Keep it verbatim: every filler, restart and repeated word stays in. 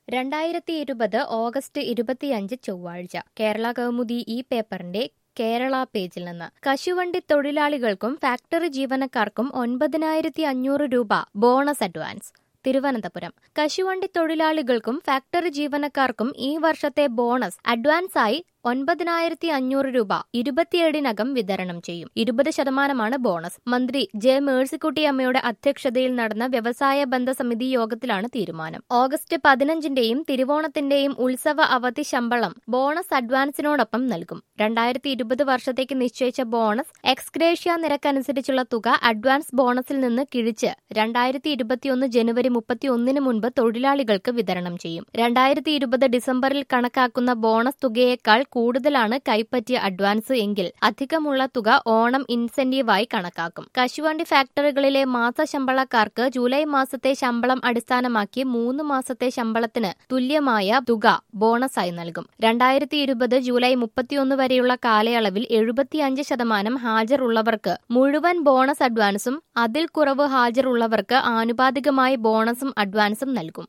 രണ്ടായിരത്തി ഇരുപത് ഓഗസ്റ്റ് ഇരുപത്തിയഞ്ച് ചൊവ്വാഴ്ച കേരള കൗമുദി ഈ പേപ്പറിന്റെ കേരള പേജിൽ നിന്ന് കശുവണ്ടി തൊഴിലാളികൾക്കും ഫാക്ടറി ജീവനക്കാർക്കും ഒൻപതിനായിരത്തി അഞ്ഞൂറ് രൂപ ബോണസ് അഡ്വാൻസ്. തിരുവനന്തപുരം കശുവണ്ടി തൊഴിലാളികൾക്കും ഫാക്ടറി ജീവനക്കാർക്കും ഈ വർഷത്തെ ബോണസ് അഡ്വാൻസായി ഒൻപതിനായിരത്തി അഞ്ഞൂറ് രൂപ ഇരുപത്തിയേഴിനകം വിതരണം ചെയ്യും. ഇരുപത് ശതമാനമാണ് ബോണസ്. മന്ത്രി ജെ മേഴ്സിക്കുട്ടിയമ്മയുടെ അധ്യക്ഷതയിൽ നടന്ന വ്യവസായ ബന്ധ സമിതി യോഗത്തിലാണ് തീരുമാനം. ഓഗസ്റ്റ് പതിനഞ്ചിന്റെയും തിരുവോണത്തിന്റെയും ഉത്സവ അവധി ശമ്പളം ബോണസ് അഡ്വാൻസിനോടൊപ്പം നൽകും. രണ്ടായിരത്തി ഇരുപത് വർഷത്തേക്ക് നിശ്ചയിച്ച ബോണസ് എക്സ്ഗ്രേഷ്യ നിരക്കനുസരിച്ചുള്ള തുക അഡ്വാൻസ് ബോണസിൽ നിന്ന് കിഴിച്ച് രണ്ടായിരത്തി ഇരുപത്തിയൊന്ന് ജനുവരി മുപ്പത്തിയൊന്നിന് മുൻപ് തൊഴിലാളികൾക്ക് വിതരണം ചെയ്യും. രണ്ടായിരത്തി ഇരുപത് ഡിസംബറിൽ കണക്കാക്കുന്ന ബോണസ് തുകയേക്കാൾ കൂടുതലാണ് കൈപ്പറ്റിയ അഡ്വാൻസ് എങ്കിൽ അധികമുള്ള തുക ഓണം ഇൻസെന്റീവായി കണക്കാക്കും. കശുവണ്ടി ഫാക്ടറികളിലെ മാസശമ്പളക്കാർക്ക് ജൂലൈ മാസത്തെ ശമ്പളം അടിസ്ഥാനമാക്കി മൂന്ന് മാസത്തെ ശമ്പളത്തിന് തുല്യമായ തുക ബോണസായി നൽകും. രണ്ടായിരത്തി ഇരുപത് ജൂലൈ മുപ്പത്തിയൊന്ന് വരെയുള്ള കാലയളവിൽ എഴുപത്തിയഞ്ച് ശതമാനം ഹാജർ ഉള്ളവർക്ക് മുഴുവൻ ബോണസ് അഡ്വാൻസും അതിൽ കുറവ് ഹാജർ ഉള്ളവർക്ക് ആനുപാതികമായി ബോണസും അഡ്വാൻസും നൽകും.